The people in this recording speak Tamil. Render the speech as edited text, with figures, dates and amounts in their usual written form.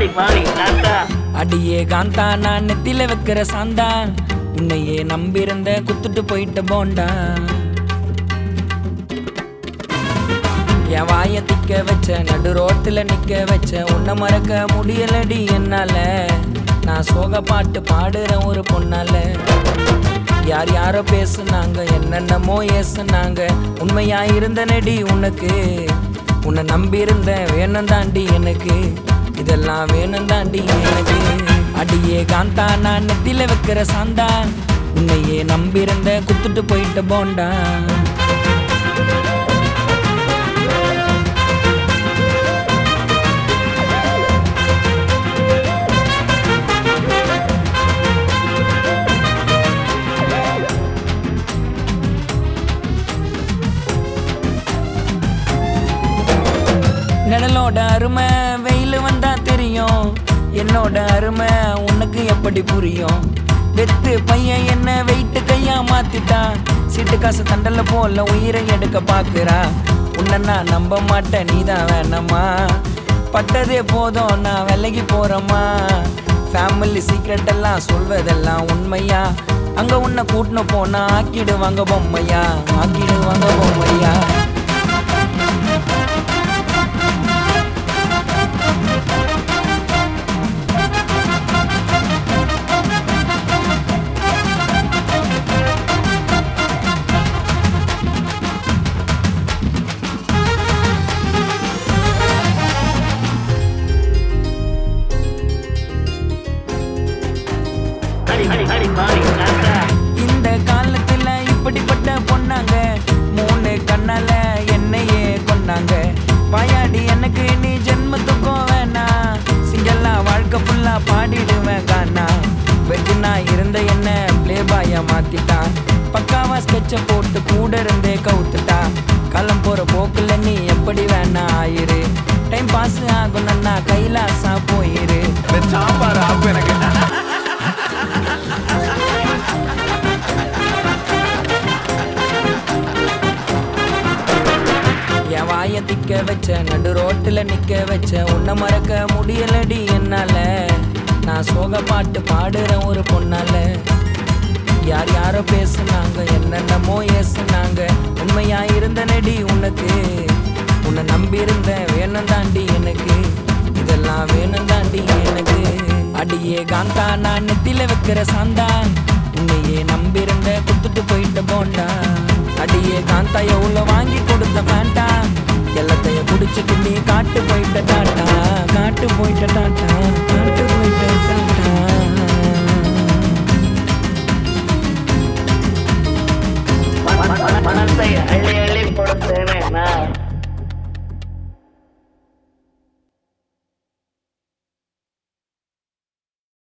அடியே காந்தா நான் நெத்தில வைக்கிற சாந்தா உன்னையே நம்பியிருந்த குத்துட்டு போயிட்ட போண்டா என் வாய திக்க வச்ச நடு ரோட்டுல நிக்க வச்ச உன்னை மறக்க முடியலடி என்னால நான் சோக பாட்டு பாடுறேன் ஒரு பொண்ணால யார் யாரோ பேசுனாங்க என்னென்னமோ ஏசுனாங்க உண்மையா இருந்த நடி உனக்கு உன்னை நம்பி இருந்த வேணும் தாண்டி எனக்கு இதெல்லாம் வேணும் தாண்டி எனக்கு அடியே காந்தா நான் நெத்தில வைக்கிற சாந்தா உன்னையே நம்பியிருந்த குத்துட்டு போயிட்ட போண்டா நிழலோட அருமை வெயில் வந்தா தெரியும் என்னோட அருமை உனக்கு எப்படி புரியும் வெத்து பையன் என்ன வெயிட்டு கையா மாத்திட்டா சீட்டு காசு தண்டல போல உயிரை எடுக்க பாக்குறா உன்னை நான் நம்ப மாட்டேன் நீதான் வேணாமா பட்டதே போதும் நான் விலகி போறேம்மா ஃபேமிலி சீக்ரெட் எல்லாம் சொல்வதெல்லாம் உண்மையா அங்க உன்னை கூட்டின்னு போனா ஆக்கிடுவாங்க பொம்மையா ஆக்கிடுவாங்க பொம்மையா இந்த காலத்துல இப்படிப்பட்ட பொண்ணாங்க 3 கண்ணால என்னையே கொண்டாங்க பாயாடி எனக்கு நீ ஜென்மத்துக்கும் வேணா சிங்கல்லா வாழ்க்கை ஃபுல்லா பாடிடுவேன் கானா வெட்டினா இருந்த என்ன பிளே பாயா மாத்திட்டான் பக்காவா ஸ்கெட்ச போட்டு கூட இருந்தே கவுத்துட்டா காலம் போற போக்குல நீ எப்படி வேணா ஆயிரு டைம் பாஸ் ஆகணும்னா கைலாசா போயிரு சாம்பார் ஆப்பு எனக்கு என் வாய திக்க வச்ச நடு ரோட்டுல நிக்க வச்ச உன்னை மறக்க முடியலடி என்னால நான் சோக பாட்டு பாடுறேன் ஒரு பொண்ணால யார் யாரோ பேசுனாங்க என்னென்னமோ ஏசுனாங்க உண்மையா இருந்த நடி உனக்கு உன்னை நம்பி இருந்த வேணும் தாண்டி எனக்கு இதெல்லாம் வேணும் தாண்டி எனக்கு அடியே காந்தா நான் நெத்தில வைக்கிற சாந்தா உன்னையே நம்பியிருந்த குத்துட்டு போயிட்ட போண்டா அடியே காந்தா எவ்வளோ வாங்கி கொடுத்த ஃபேண்டா எல்லாத்தையும் குடிச்சிட்டு நீ காட்டு போயிட்ட டாட்டா காட்டு போயிட்ட டாட்டா காட்டு போயிட்ட